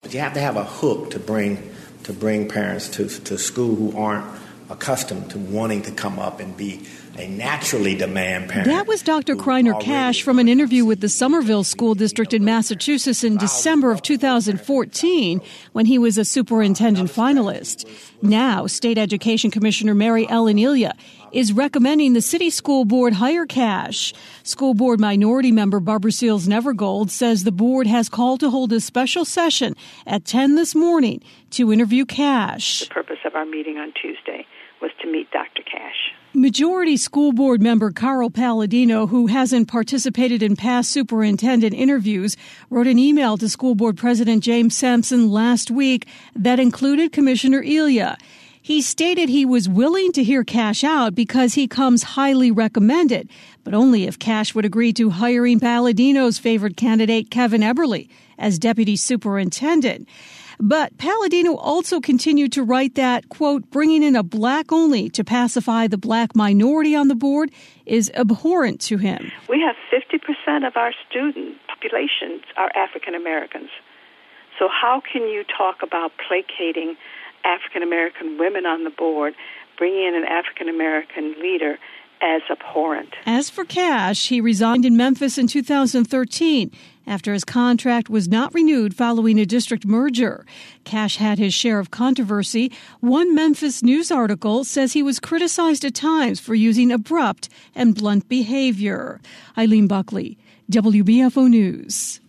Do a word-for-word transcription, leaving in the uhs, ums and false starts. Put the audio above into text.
But you have to have a hook to bring to bring parents to to school who aren't accustomed to wanting to come up and be a naturally demand parent. That was Doctor Kreiner Cash from an interview with the Somerville School District in Massachusetts in December of two thousand fourteen when he was a superintendent finalist. Now, State Education Commissioner Mary Ellen Elia is recommending the city school board hire Cash. School board minority member Barbara Seals Nevergold says the board has called to hold a special session at ten this morning to interview Cash. The purpose of our meeting on Tuesday was to meet Doctor Cash. Majority School Board member Carl Palladino, who hasn't participated in past superintendent interviews, wrote an email to School Board President James Sampson last week that included Commissioner Elia. He stated he was willing to hear Cash out because he comes highly recommended, but only if Cash would agree to hiring Palladino's favorite candidate, Kevin Eberly, as deputy superintendent. But Palladino also continued to write that, quote, bringing in a black only to pacify the black minority on the board is abhorrent to him. We have fifty percent of our student populations are African Americans. So how can you talk about placating African American women on the board, bringing in an African American leader as abhorrent? As for Cash, he resigned in Memphis in two thousand thirteen after his contract was not renewed following a district merger. Cash had his share of controversy. One Memphis News article says he was criticized at times for using abrupt and blunt behavior. Eileen Buckley, W B F O News.